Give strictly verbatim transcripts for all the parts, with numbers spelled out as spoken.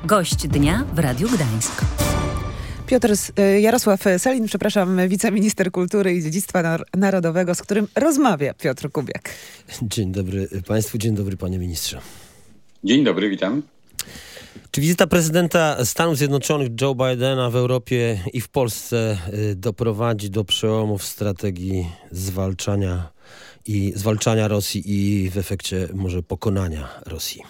Gość dnia w Radiu Gdańsk. Piotr Jarosław Sellin, przepraszam, wiceminister kultury i dziedzictwa nar- narodowego, z którym rozmawia Piotr Kubiak. Dzień dobry Państwu, dzień dobry Panie Ministrze. Dzień dobry, witam. Czy wizyta prezydenta Stanów Zjednoczonych Joe Bidena w Europie i w Polsce doprowadzi do przełomu w strategii zwalczania i zwalczania Rosji i w efekcie może pokonania Rosji?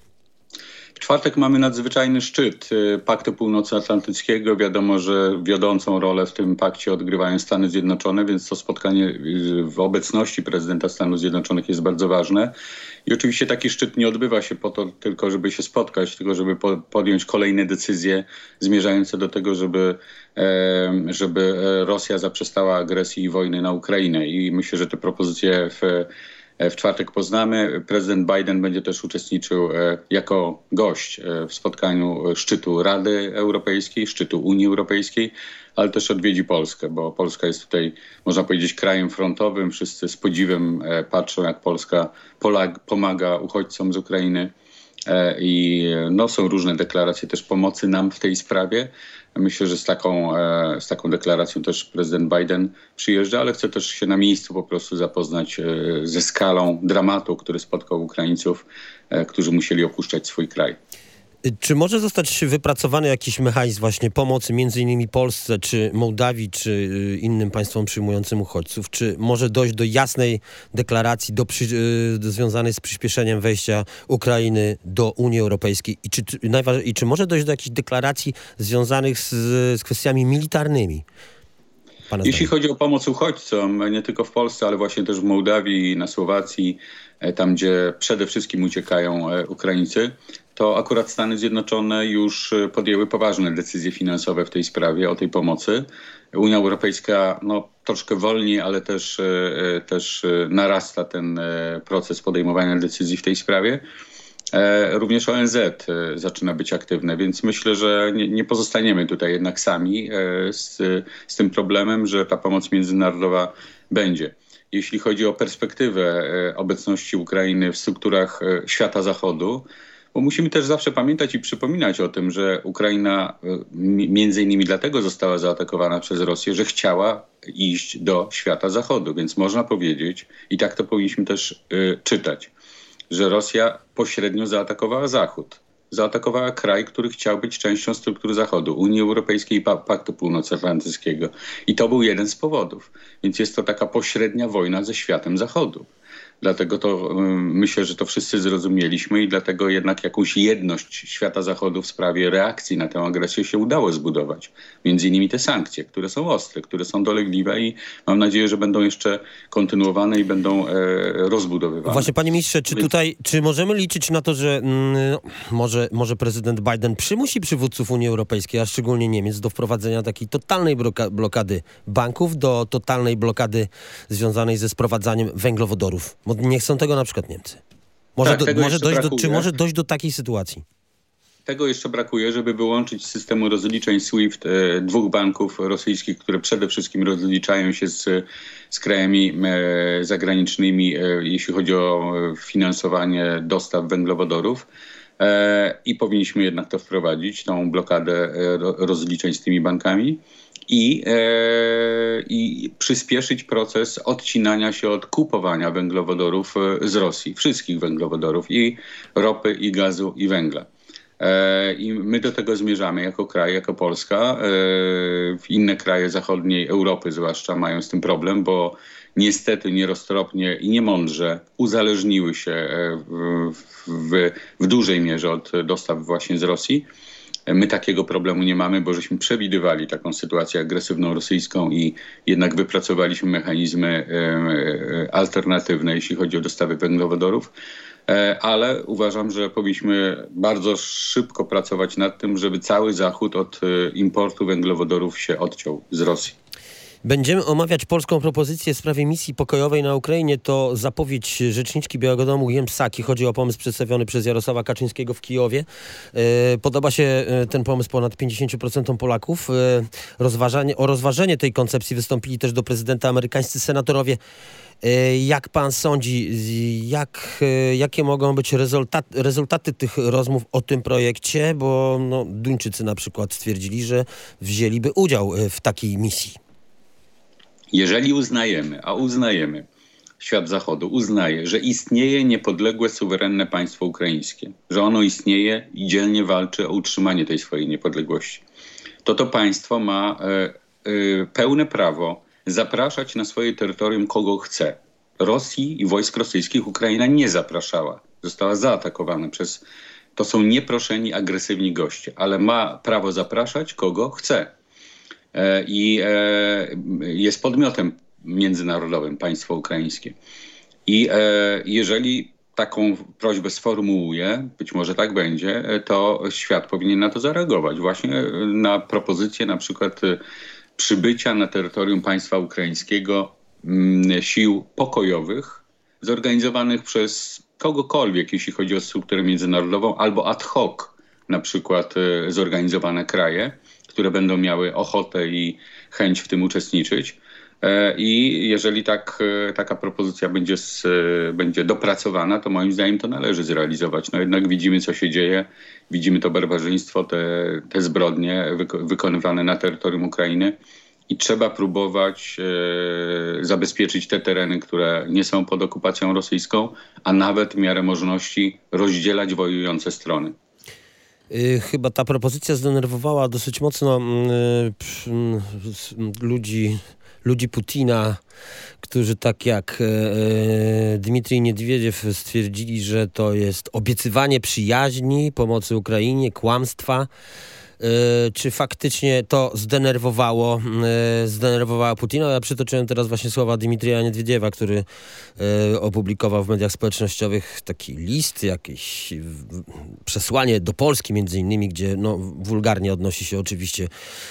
W czwartek mamy nadzwyczajny szczyt Paktu Północnoatlantyckiego. Wiadomo, że wiodącą rolę w tym pakcie odgrywają Stany Zjednoczone, więc to spotkanie w obecności prezydenta Stanów Zjednoczonych jest bardzo ważne. I oczywiście taki szczyt nie odbywa się po to tylko, żeby się spotkać, tylko żeby po, podjąć kolejne decyzje zmierzające do tego, żeby, e, żeby Rosja zaprzestała agresji i wojny na Ukrainę. I myślę, że te propozycje w W czwartek poznamy. Prezydent Biden będzie też uczestniczył jako gość w spotkaniu szczytu Rady Europejskiej, szczytu Unii Europejskiej, ale też odwiedzi Polskę, bo Polska jest tutaj, można powiedzieć, krajem frontowym. Wszyscy z podziwem patrzą, jak Polska pomaga uchodźcom z Ukrainy. I no, są różne deklaracje też pomocy nam w tej sprawie. Myślę, że z taką, z taką deklaracją też prezydent Biden przyjeżdża, ale chce też się na miejscu po prostu zapoznać ze skalą dramatu, który spotkał Ukraińców, którzy musieli opuszczać swój kraj. Czy może zostać wypracowany jakiś mechanizm właśnie pomocy między innymi Polsce, czy Mołdawii, czy innym państwom przyjmującym uchodźców? Czy może dojść do jasnej deklaracji do przy, do, związanej z przyspieszeniem wejścia Ukrainy do Unii Europejskiej? I czy, najważ, i czy może dojść do jakichś deklaracji związanych z, z kwestiami militarnymi? Pana Jeśli zdanie. chodzi o pomoc uchodźcom, nie tylko w Polsce, ale właśnie też w Mołdawii, na Słowacji, tam gdzie przede wszystkim uciekają Ukraińcy, to akurat Stany Zjednoczone już podjęły poważne decyzje finansowe w tej sprawie, o tej pomocy. Unia Europejska no, troszkę wolniej, ale też, też narasta ten proces podejmowania decyzji w tej sprawie. Również O N Z zaczyna być aktywne, więc myślę, że nie, nie pozostaniemy tutaj jednak sami z, z tym problemem, że ta pomoc międzynarodowa będzie. Jeśli chodzi o perspektywę obecności Ukrainy w strukturach świata zachodu, bo musimy też zawsze pamiętać i przypominać o tym, że Ukraina między innymi dlatego została zaatakowana przez Rosję, że chciała iść do świata zachodu, więc można powiedzieć, i tak to powinniśmy też y, czytać, że Rosja pośrednio zaatakowała Zachód. Zaatakowała kraj, który chciał być częścią struktur Zachodu, Unii Europejskiej i Paktu Północnoatlantyckiego. I to był jeden z powodów. Więc jest to taka pośrednia wojna ze światem Zachodu. Dlatego to um, myślę, że to wszyscy zrozumieliśmy i dlatego jednak jakąś jedność świata Zachodu w sprawie reakcji na tę agresję się udało zbudować. Między innymi te sankcje, które są ostre, które są dolegliwe i mam nadzieję, że będą jeszcze kontynuowane i będą e, rozbudowywane. Właśnie panie ministrze, czy tutaj, czy możemy liczyć na to, że mm, może, może prezydent Biden przymusi przywódców Unii Europejskiej, a szczególnie Niemiec, do wprowadzenia takiej totalnej bloka- blokady banków, do totalnej blokady związanej ze sprowadzaniem węglowodorów? Bo nie chcą tego na przykład Niemcy. Może, tak, do, może dojść do, czy brakuje. może dojść do takiej sytuacji? Tego jeszcze brakuje, żeby wyłączyć z systemu rozliczeń SWIFT e, dwóch banków rosyjskich, które przede wszystkim rozliczają się z, z krajami e, zagranicznymi, e, jeśli chodzi o finansowanie dostaw węglowodorów. E, I powinniśmy jednak to wprowadzić, tą blokadę e, rozliczeń z tymi bankami. I, e, i przyspieszyć proces odcinania się od kupowania węglowodorów z Rosji. Wszystkich węglowodorów, i ropy, i gazu, i węgla. E, I my do tego zmierzamy jako kraj, jako Polska. E, inne kraje zachodniej Europy zwłaszcza mają z tym problem, bo niestety nieroztropnie i niemądrze uzależniły się w, w, w dużej mierze od dostaw właśnie z Rosji. My takiego problemu nie mamy, bo żeśmy przewidywali taką sytuację agresywną rosyjską i jednak wypracowaliśmy mechanizmy alternatywne, jeśli chodzi o dostawy węglowodorów. Ale uważam, że powinniśmy bardzo szybko pracować nad tym, żeby cały Zachód od importu węglowodorów się odciął z Rosji. Będziemy omawiać polską propozycję w sprawie misji pokojowej na Ukrainie. To zapowiedź rzeczniczki Białego Domu Jem Psaki. Chodzi o pomysł przedstawiony przez Jarosława Kaczyńskiego w Kijowie. Podoba się ten pomysł ponad pięćdziesięciu procentom Polaków. Rozważanie, o rozważenie tej koncepcji wystąpili też do prezydenta amerykańscy senatorowie. Jak pan sądzi, jak, jakie mogą być rezultaty, rezultaty tych rozmów o tym projekcie? Bo no, Duńczycy na przykład stwierdzili, że wzięliby udział w takiej misji. Jeżeli uznajemy, a uznajemy, świat Zachodu uznaje, że istnieje niepodległe, suwerenne państwo ukraińskie, że ono istnieje i dzielnie walczy o utrzymanie tej swojej niepodległości, to to państwo ma e, e, pełne prawo zapraszać na swoje terytorium kogo chce. Rosji i wojsk rosyjskich Ukraina nie zapraszała. Została zaatakowana przez... To są nieproszeni, agresywni goście, ale ma prawo zapraszać kogo chce. E, I e, jest podmiotem międzynarodowym państwo ukraińskie. I e, jeżeli taką prośbę sformułuje, być może tak będzie, to świat powinien na to zareagować. Właśnie na propozycję na przykład przybycia na terytorium państwa ukraińskiego m, sił pokojowych zorganizowanych przez kogokolwiek, jeśli chodzi o strukturę międzynarodową, albo ad hoc, na przykład y, zorganizowane kraje, które będą miały ochotę i chęć w tym uczestniczyć. E, I jeżeli tak, e, taka propozycja będzie, z, e, będzie dopracowana, to moim zdaniem to należy zrealizować. No jednak widzimy, co się dzieje. Widzimy to barbarzyństwo, te, te zbrodnie wyko- wykonywane na terytorium Ukrainy. I trzeba próbować e, zabezpieczyć te tereny, które nie są pod okupacją rosyjską, a nawet w miarę możliwości rozdzielać wojujące strony. Chyba ta propozycja zdenerwowała dosyć mocno ludzi, ludzi Putina, którzy tak jak Dmitrij Niedwiediew stwierdzili, że to jest obiecywanie przyjaźni, pomocy Ukrainie, kłamstwa. Czy faktycznie to zdenerwowało, zdenerwowało Putina? Ja przytoczyłem teraz właśnie słowa Dmitrija Niedwiediewa, który opublikował w mediach społecznościowych taki list, jakieś przesłanie do Polski między innymi, gdzie no, wulgarnie odnosi się oczywiście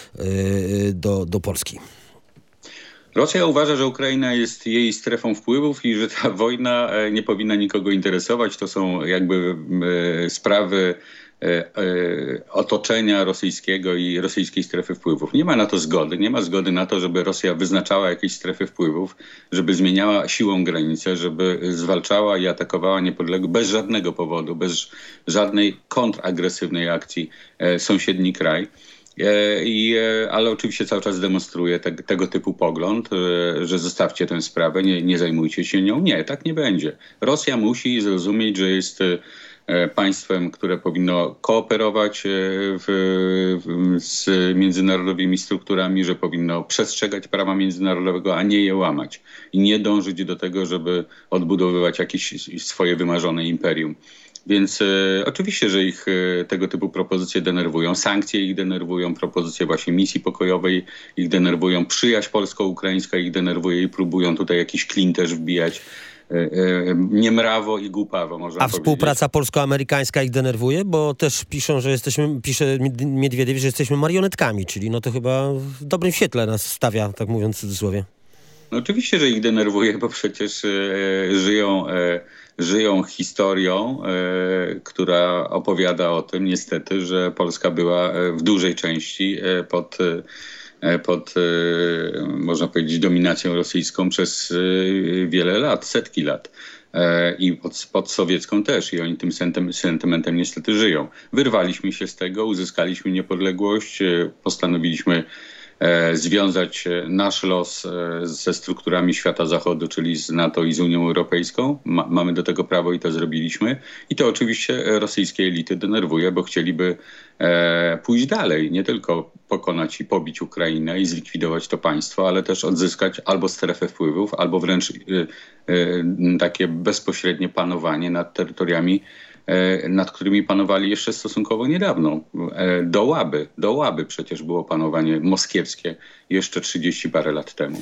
do, do Polski. Rosja uważa, że Ukraina jest jej strefą wpływów i że ta wojna nie powinna nikogo interesować. To są jakby sprawy otoczenia rosyjskiego i rosyjskiej strefy wpływów. Nie ma na to zgody. Nie ma zgody na to, żeby Rosja wyznaczała jakieś strefy wpływów, żeby zmieniała siłą granice, żeby zwalczała i atakowała niepodległy bez żadnego powodu, bez żadnej kontragresywnej akcji e, sąsiedni kraj. E, i, e, ale oczywiście cały czas demonstruje te, tego typu pogląd, e, że zostawcie tę sprawę, nie, nie zajmujcie się nią. Nie, tak nie będzie. Rosja musi zrozumieć, że jest państwem, które powinno kooperować w, w, z międzynarodowymi strukturami, że powinno przestrzegać prawa międzynarodowego, a nie je łamać. I nie dążyć do tego, żeby odbudowywać jakieś swoje wymarzone imperium. Więc e, oczywiście, że ich e, tego typu propozycje denerwują. Sankcje ich denerwują, propozycje właśnie misji pokojowej ich denerwują. Przyjaźń polsko-ukraińska ich denerwuje i próbują tutaj jakiś klin też wbijać. Niemrawo i głupawo, można A powiedzieć. współpraca polsko-amerykańska ich denerwuje? Bo też piszą, że jesteśmy, pisze Miedwiediew, że jesteśmy marionetkami, czyli no to chyba w dobrym świetle nas stawia, tak mówiąc w cudzysłowie. No oczywiście, że ich denerwuje, bo przecież e, żyją, e, żyją historią, e, która opowiada o tym niestety, że Polska była w dużej części e, pod e, pod, e, można powiedzieć, dominacją rosyjską przez e, wiele lat, setki lat. E, I pod, pod sowiecką też. I oni tym sentem, sentymentem niestety żyją. Wyrwaliśmy się z tego, uzyskaliśmy niepodległość, e, postanowiliśmy e, związać nasz los e, ze strukturami świata zachodu, czyli z NATO i z Unią Europejską. Ma, mamy do tego prawo i to zrobiliśmy. I to oczywiście rosyjskie elity denerwuje, bo chcieliby e, pójść dalej, nie tylko pokonać i pobić Ukrainę i zlikwidować to państwo, ale też odzyskać albo strefę wpływów, albo wręcz y, y, takie bezpośrednie panowanie nad terytoriami, y, nad którymi panowali jeszcze stosunkowo niedawno. Y, do Łaby, do Łaby przecież było panowanie moskiewskie jeszcze trzydzieści parę lat temu.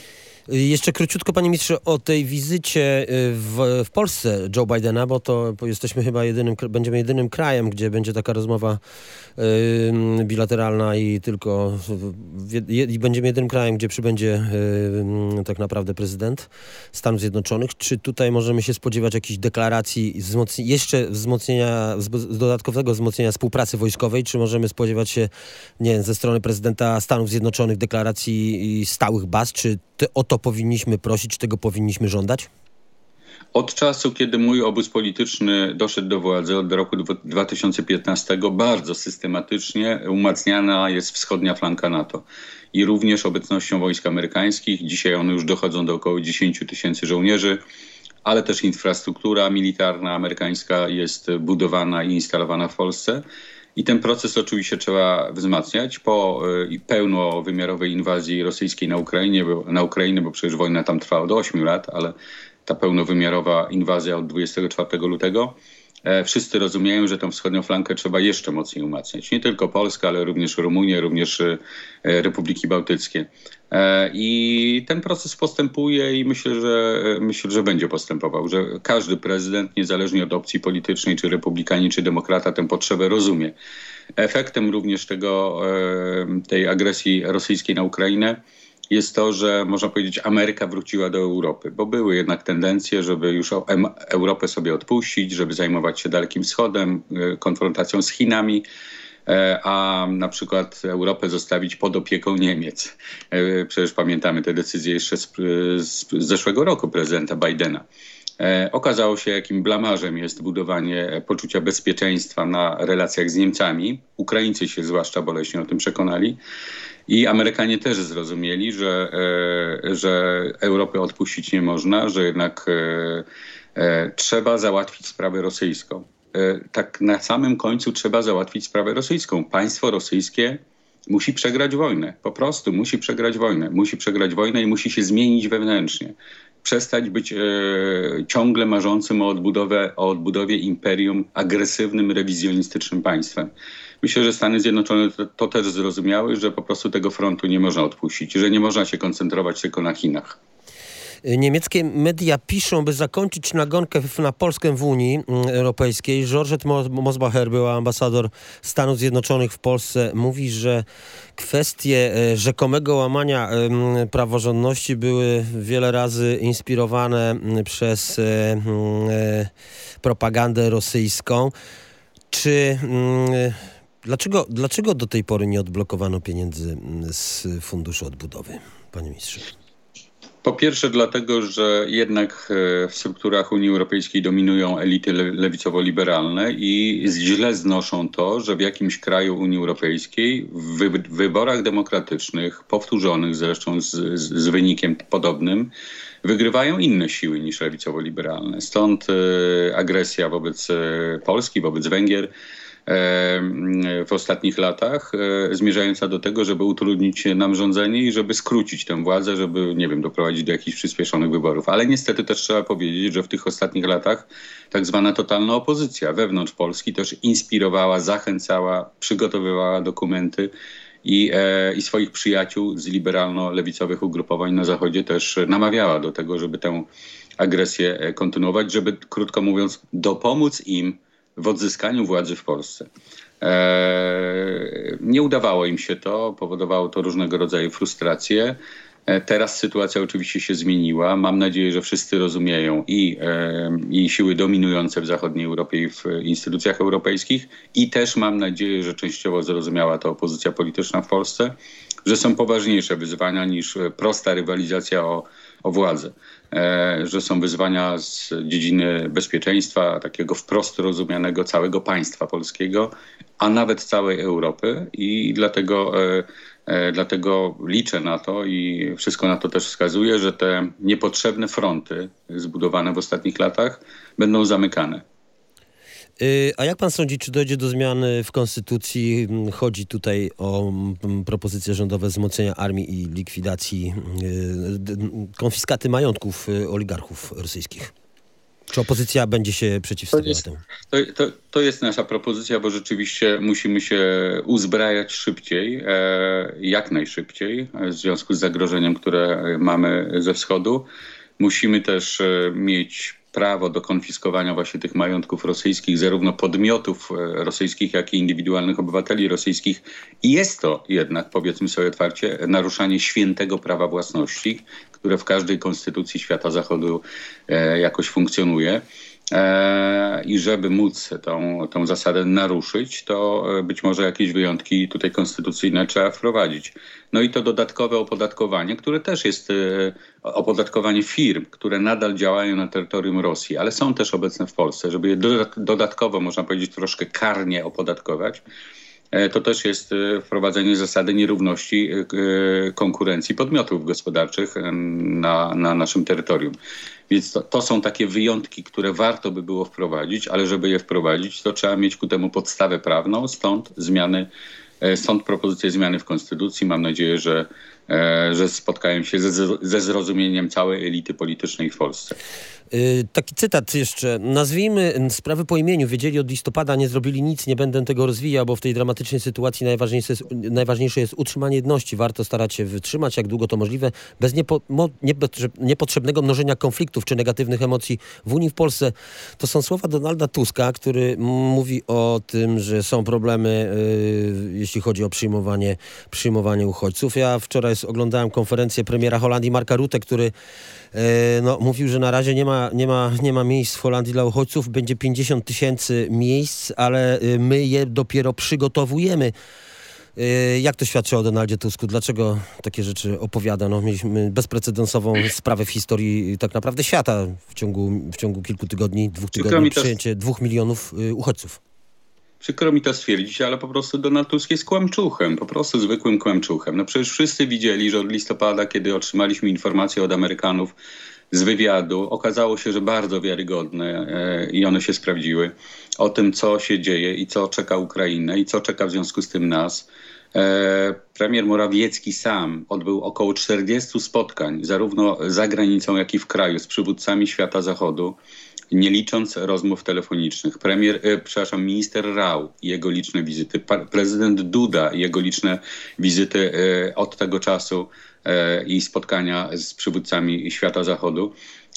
Jeszcze króciutko, panie ministrze, o tej wizycie w, w Polsce Joe Bidena, bo to bo jesteśmy chyba jedynym, będziemy jedynym krajem, gdzie będzie taka rozmowa y, bilateralna i tylko je, i będziemy jedynym krajem, gdzie przybędzie y, tak naprawdę prezydent Stanów Zjednoczonych. Czy tutaj możemy się spodziewać jakichś deklaracji wzmocni- jeszcze wzmocnienia, z, dodatkowego wzmocnienia współpracy wojskowej, czy możemy spodziewać się, nie wiem, ze strony prezydenta Stanów Zjednoczonych deklaracji stałych baz, czy te, o to powinniśmy prosić, czy tego powinniśmy żądać? Od czasu, kiedy mój obóz polityczny doszedł do władzy, od roku dwa tysiące piętnastego, bardzo systematycznie umacniana jest wschodnia flanka NATO. I również obecnością wojsk amerykańskich. Dzisiaj one już dochodzą do około dziesięć tysięcy żołnierzy, ale też infrastruktura militarna amerykańska jest budowana i instalowana w Polsce. I ten proces oczywiście trzeba wzmacniać po y, pełnowymiarowej inwazji rosyjskiej na Ukrainie, bo, na Ukrainę, bo przecież wojna tam trwa od ośmiu lat, ale ta pełnowymiarowa inwazja od dwudziestego czwartego lutego. E, wszyscy rozumieją, że tę wschodnią flankę trzeba jeszcze mocniej umacniać. Nie tylko Polska, ale również Rumunię, również e, Republiki Bałtyckie. E, I ten proces postępuje i myślę, że myślę, że będzie postępował, że każdy prezydent, niezależnie od opcji politycznej, czy republikanin, czy demokrata, tę potrzebę rozumie. Efektem również tego, e, tej agresji rosyjskiej na Ukrainę jest to, że można powiedzieć, Ameryka wróciła do Europy, bo były jednak tendencje, żeby już Europę sobie odpuścić, żeby zajmować się Dalekim Wschodem, konfrontacją z Chinami, a na przykład Europę zostawić pod opieką Niemiec. Przecież pamiętamy te decyzje jeszcze z, z zeszłego roku prezydenta Bidena. Okazało się, jakim blamażem jest budowanie poczucia bezpieczeństwa na relacjach z Niemcami. Ukraińcy się zwłaszcza boleśnie o tym przekonali. I Amerykanie też zrozumieli, że, e, że Europy odpuścić nie można, że jednak e, e, trzeba załatwić sprawę rosyjską. E, tak na samym końcu trzeba załatwić sprawę rosyjską. Państwo rosyjskie musi przegrać wojnę. Po prostu musi przegrać wojnę. Musi przegrać wojnę i musi się zmienić wewnętrznie. Przestać być e, ciągle marzącym o, odbudowę, o odbudowie imperium agresywnym, rewizjonistycznym państwem. Myślę, że Stany Zjednoczone to, to też zrozumiały, że po prostu tego frontu nie można odpuścić, że nie można się koncentrować tylko na Chinach. Niemieckie media piszą, by zakończyć nagonkę na Polskę w Unii Europejskiej. Georgette Mosbacher, była ambasador Stanów Zjednoczonych w Polsce, mówi, że kwestie rzekomego łamania praworządności były wiele razy inspirowane przez propagandę rosyjską. Czy... Dlaczego, dlaczego do tej pory nie odblokowano pieniędzy z Funduszu Odbudowy, panie ministrze? Po pierwsze dlatego, że jednak w strukturach Unii Europejskiej dominują elity lewicowo-liberalne i źle znoszą to, że w jakimś kraju Unii Europejskiej w wy- wyborach demokratycznych, powtórzonych zresztą z, z, z wynikiem podobnym, wygrywają inne siły niż lewicowo-liberalne. Stąd e, agresja wobec e, Polski, wobec Węgier w ostatnich latach, zmierzająca do tego, żeby utrudnić nam rządzenie i żeby skrócić tę władzę, żeby, nie wiem, doprowadzić do jakichś przyspieszonych wyborów. Ale niestety też trzeba powiedzieć, że w tych ostatnich latach tak zwana totalna opozycja wewnątrz Polski też inspirowała, zachęcała, przygotowywała dokumenty i, e, i swoich przyjaciół z liberalno-lewicowych ugrupowań na Zachodzie też namawiała do tego, żeby tę agresję kontynuować, żeby, krótko mówiąc, dopomóc im w odzyskaniu władzy w Polsce. Eee, nie udawało im się to, powodowało to różnego rodzaju frustracje. E, teraz sytuacja oczywiście się zmieniła. Mam nadzieję, że wszyscy rozumieją i, e, i siły dominujące w zachodniej Europie i w instytucjach europejskich i też mam nadzieję, że częściowo zrozumiała to opozycja polityczna w Polsce, że są poważniejsze wyzwania niż prosta rywalizacja o, o władzę. E, że są wyzwania z dziedziny bezpieczeństwa, takiego wprost rozumianego całego państwa polskiego, a nawet całej Europy i dlatego, e, e, dlatego liczę na to i wszystko na to też wskazuje, że te niepotrzebne fronty zbudowane w ostatnich latach będą zamykane. A jak pan sądzi, czy dojdzie do zmiany w konstytucji? Chodzi tutaj o propozycje rządowe wzmocnienia armii i likwidacji konfiskaty majątków oligarchów rosyjskich. Czy opozycja będzie się przeciwstawiała temu? To, to, to jest nasza propozycja, bo rzeczywiście musimy się uzbrajać szybciej, e, jak najszybciej, w związku z zagrożeniem, które mamy ze wschodu. Musimy też e, mieć prawo do konfiskowania właśnie tych majątków rosyjskich, zarówno podmiotów rosyjskich, jak i indywidualnych obywateli rosyjskich. I jest to jednak, powiedzmy sobie otwarcie, naruszanie świętego prawa własności, które w każdej konstytucji świata zachodu e, jakoś funkcjonuje. E, I żeby móc tą, tą zasadę naruszyć, to być może jakieś wyjątki tutaj konstytucyjne trzeba wprowadzić. No i to dodatkowe opodatkowanie, które też jest e, opodatkowanie firm, które nadal działają na terytorium Rosji, ale są też obecne w Polsce, żeby je dodatkowo, można powiedzieć, troszkę karnie opodatkować. To też jest wprowadzenie zasady nierówności konkurencji podmiotów gospodarczych na, na naszym terytorium. Więc to, to są takie wyjątki, które warto by było wprowadzić, ale żeby je wprowadzić, to trzeba mieć ku temu podstawę prawną, stąd zmiany, stąd propozycje zmiany w Konstytucji. Mam nadzieję, że, że spotkają się ze, ze zrozumieniem całej elity politycznej w Polsce. Taki cytat jeszcze. Nazwijmy sprawy po imieniu. Wiedzieli od listopada, nie zrobili nic, nie będę tego rozwijał, bo w tej dramatycznej sytuacji najważniejsze jest, najważniejsze jest utrzymanie jedności. Warto starać się wytrzymać, jak długo to możliwe, bez niepo, mo, niepotrzebnego mnożenia konfliktów czy negatywnych emocji w Unii, w Polsce. To są słowa Donalda Tuska, który mówi o tym, że są problemy, yy, jeśli chodzi o przyjmowanie, przyjmowanie uchodźców. Ja wczoraj oglądałem konferencję premiera Holandii Marka Rutte, który yy, no, mówił, że na razie nie ma Nie ma, nie ma miejsc w Holandii dla uchodźców, będzie pięćdziesiąt tysięcy miejsc, ale my je dopiero przygotowujemy. Jak to świadczy o Donaldzie Tusku? Dlaczego takie rzeczy opowiada? No, mieliśmy bezprecedensową sprawę w historii tak naprawdę świata w ciągu, w ciągu kilku tygodni, dwóch tygodni, przyjęcie dwóch milionów uchodźców. Przykro mi to stwierdzić, ale po prostu Donald Tusk jest kłamczuchem, po prostu zwykłym kłamczuchem. No przecież wszyscy widzieli, że od listopada, kiedy otrzymaliśmy informacje od Amerykanów z wywiadu, okazało się, że bardzo wiarygodne e, i one się sprawdziły, o tym, co się dzieje i co czeka Ukrainę i co czeka w związku z tym nas. E, premier Morawiecki sam odbył około czterdziestu spotkań, zarówno za granicą, jak i w kraju, z przywódcami świata zachodu, nie licząc rozmów telefonicznych. Premier, e, przepraszam, minister Rau i jego liczne wizyty, pa, prezydent Duda i jego liczne wizyty e, od tego czasu e, i spotkania z przywódcami świata zachodu.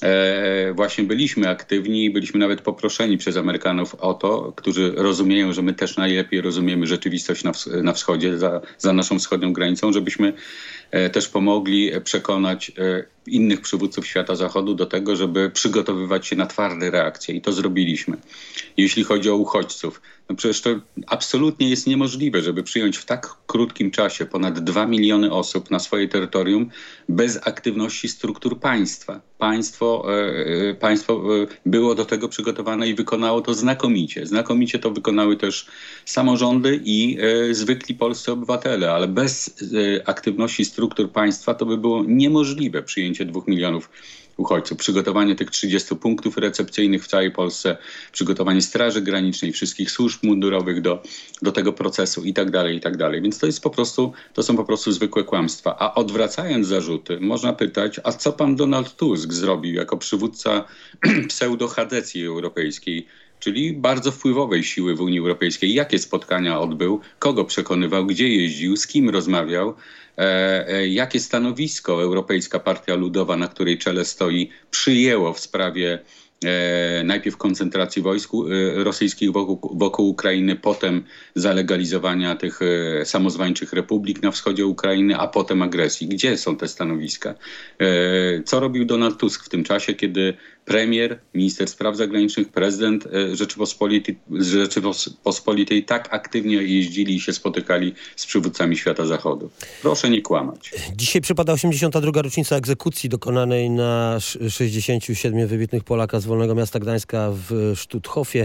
E, właśnie byliśmy aktywni i byliśmy nawet poproszeni przez Amerykanów o to, którzy rozumieją, że my też najlepiej rozumiemy rzeczywistość na, ws- na wschodzie, za, za naszą wschodnią granicą, żebyśmy e, też pomogli przekonać e, innych przywódców świata zachodu do tego, żeby przygotowywać się na twarde reakcje i to zrobiliśmy. Jeśli chodzi o uchodźców, no przecież to absolutnie jest niemożliwe, żeby przyjąć w tak krótkim czasie ponad dwa miliony osób na swoje terytorium bez aktywności struktur państwa. Państwo, e, państwo e, było do tego przygotowane i wykonało to znakomicie. Znakomicie to wykonały też samorządy i e, zwykli polscy obywatele, ale bez e, aktywności struktur państwa to by było niemożliwe przyjęcie dwóch milionów uchodźców. Przygotowanie tych trzydziestu punktów recepcyjnych w całej Polsce, przygotowanie Straży Granicznej, wszystkich służb mundurowych do, do tego procesu i tak dalej, i tak dalej. Więc to jest po prostu, to są po prostu zwykłe kłamstwa. A odwracając zarzuty, można pytać, a co pan Donald Tusk zrobił jako przywódca pseudo-chadecji europejskiej, czyli bardzo wpływowej siły w Unii Europejskiej? Jakie spotkania odbył? Kogo przekonywał? Gdzie jeździł? Z kim rozmawiał? E, e, jakie stanowisko Europejska Partia Ludowa, na której czele stoi, przyjęło w sprawie e, najpierw koncentracji wojsk e, rosyjskich wokół, wokół Ukrainy, potem zalegalizowania tych e, samozwańczych republik na wschodzie Ukrainy, a potem agresji? Gdzie są te stanowiska? E, co robił Donald Tusk w tym czasie, kiedy premier, minister spraw zagranicznych, prezydent Rzeczypospolitej, Rzeczypospolitej tak aktywnie jeździli i się spotykali z przywódcami świata zachodu? Proszę nie kłamać. Dzisiaj przypada osiemdziesiąta druga rocznica egzekucji dokonanej na sześćdziesięciu siedmiu wybitnych Polaka z Wolnego Miasta Gdańska w Sztuthofie.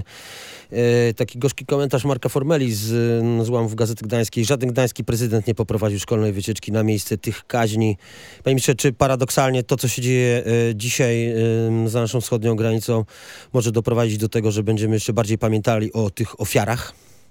E, taki gorzki komentarz Marka Formeli z, z łamów Gazety Gdańskiej. Żaden gdański prezydent nie poprowadził szkolnej wycieczki na miejsce tych kaźni. Panie ministrze, czy paradoksalnie to, co się dzieje e, dzisiaj e, za naszą wschodnią granicą, może doprowadzić do tego, że będziemy jeszcze bardziej pamiętali o tych ofiarach?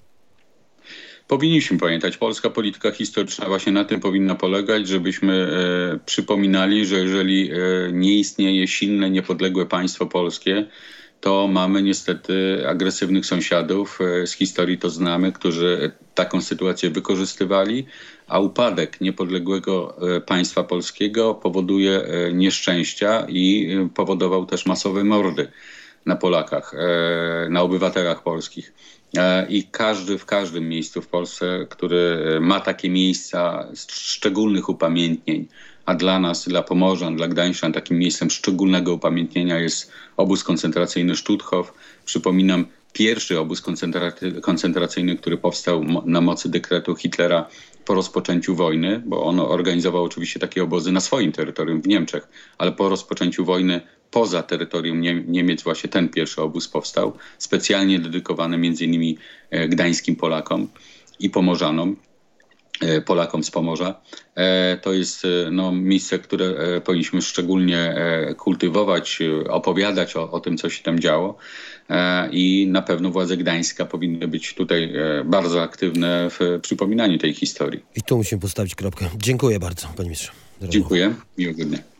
Powinniśmy pamiętać. Polska polityka historyczna właśnie na tym powinna polegać, żebyśmy e, przypominali, że jeżeli e, nie istnieje silne, niepodległe państwo polskie, to mamy niestety agresywnych sąsiadów, z historii to znamy, którzy taką sytuację wykorzystywali, a upadek niepodległego państwa polskiego powoduje nieszczęścia i powodował też masowe mordy na Polakach, na obywatelach polskich. I każdy w każdym miejscu w Polsce, który ma takie miejsca szczególnych upamiętnień, a dla nas, dla Pomorzan, dla Gdańszczan takim miejscem szczególnego upamiętnienia jest obóz koncentracyjny Stutthof. Przypominam, pierwszy obóz koncentra- koncentracyjny, który powstał na mocy dekretu Hitlera po rozpoczęciu wojny, bo on organizował oczywiście takie obozy na swoim terytorium w Niemczech, ale po rozpoczęciu wojny poza terytorium Niem- Niemiec właśnie ten pierwszy obóz powstał, specjalnie dedykowany między innymi gdańskim Polakom i Pomorzanom. Polakom z Pomorza. To jest no, miejsce, które powinniśmy szczególnie kultywować, opowiadać o, o tym, co się tam działo. I na pewno władze Gdańska powinny być tutaj bardzo aktywne w przypominaniu tej historii. I tu musimy postawić kropkę. Dziękuję bardzo, panie ministrze. Dziękuję. Miłego dnia.